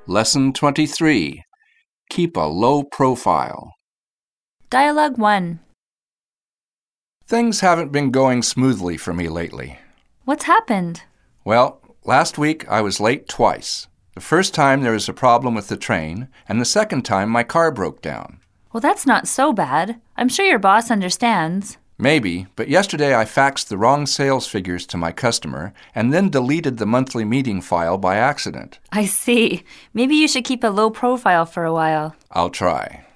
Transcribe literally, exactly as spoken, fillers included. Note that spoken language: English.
Lesson twenty-three. Keep a low profile. Dialogue one. Things haven't been going smoothly for me lately. What's happened? Well, last week I was late twice. The first time there was a problem with the train, and the second time my car broke down. Well, that's not so bad. I'm sure your boss understands. Maybe, but yesterday I faxed the wrong sales figures to my customer and then deleted the monthly meeting file by accident. I see. Maybe you should keep a low profile for a while. I'll try.